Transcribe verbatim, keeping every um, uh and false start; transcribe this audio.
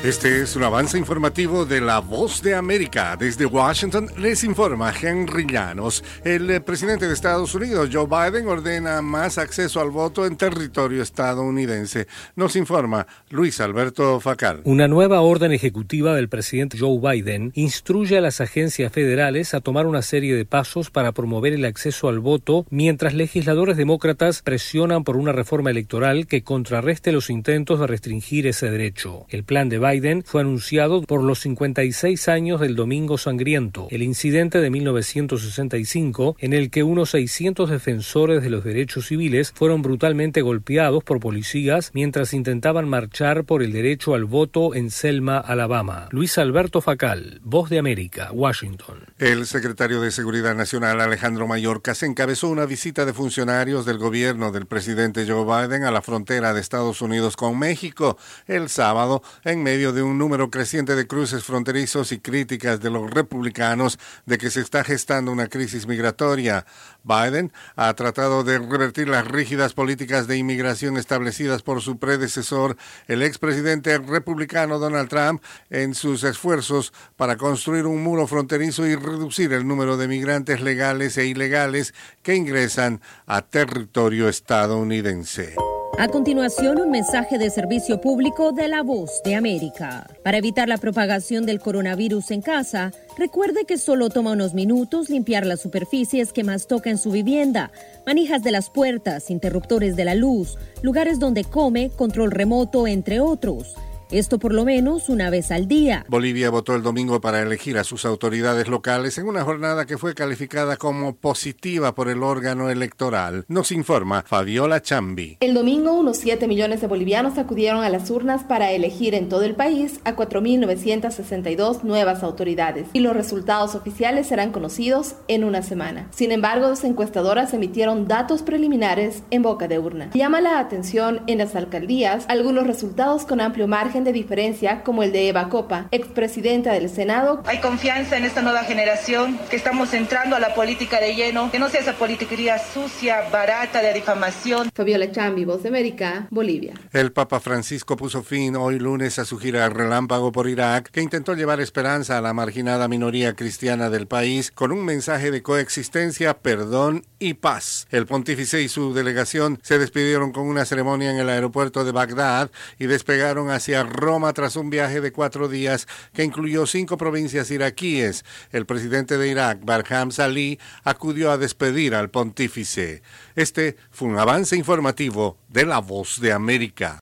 Este es un avance informativo de La Voz de América. Desde Washington les informa Henry Llanos. El presidente de Estados Unidos, Joe Biden, ordena más acceso al voto en territorio estadounidense. Nos informa Luis Alberto Facal. Una nueva orden ejecutiva del presidente Joe Biden instruye a las agencias federales a tomar una serie de pasos para promover el acceso al voto, mientras legisladores demócratas presionan por una reforma electoral que contrarreste los intentos de restringir ese derecho. El plan de Biden fue anunciado por los cincuenta y seis años del Domingo Sangriento, el incidente de mil novecientos sesenta y cinco en el que unos seiscientos defensores de los derechos civiles fueron brutalmente golpeados por policías mientras intentaban marchar por el derecho al voto en Selma, Alabama. Luis Alberto Facal, Voz de América, Washington. El secretario de Seguridad Nacional, Alejandro Mayorkas, encabezó una visita de funcionarios del gobierno del presidente Joe Biden a la frontera de Estados Unidos con México el sábado, en medio de un número creciente de cruces fronterizos y críticas de los republicanos de que se está gestando una crisis migratoria. Biden ha tratado de revertir las rígidas políticas de inmigración establecidas por su predecesor, el expresidente republicano Donald Trump, en sus esfuerzos para construir un muro fronterizo y reducir el número de migrantes legales e ilegales que ingresan a territorio estadounidense. A continuación, un mensaje de servicio público de La Voz de América. Para evitar la propagación del coronavirus en casa, recuerde que solo toma unos minutos limpiar las superficies que más toca en su vivienda, manijas de las puertas, interruptores de la luz, lugares donde come, control remoto, entre otros. Esto por lo menos una vez al día. Bolivia votó el domingo para elegir a sus autoridades locales en una jornada que fue calificada como positiva por el órgano electoral. Nos informa Fabiola Chambi. El domingo, unos siete millones de bolivianos acudieron a las urnas para elegir en todo el país a cuatro mil novecientas sesenta y dos nuevas autoridades, y los resultados oficiales serán conocidos en una semana. Sin embargo, dos encuestadoras emitieron datos preliminares en boca de urna. Llama la atención en las alcaldías algunos resultados con amplio margen de diferencia, como el de Eva Copa, expresidenta del Senado. Hay confianza en esta nueva generación, que estamos entrando a la política de lleno, que no sea esa politiquería sucia, barata, de difamación. Fabiola Chambi, Voz de América, Bolivia. El Papa Francisco puso fin hoy lunes a su gira relámpago por Irak, que intentó llevar esperanza a la marginada minoría cristiana del país con un mensaje de coexistencia, perdón y paz. El pontífice y su delegación se despidieron con una ceremonia en el aeropuerto de Bagdad y despegaron hacia Roma tras un viaje de cuatro días que incluyó cinco provincias iraquíes. El presidente de Irak, Barham Salih, acudió a despedir al pontífice. Este fue un avance informativo de La Voz de América.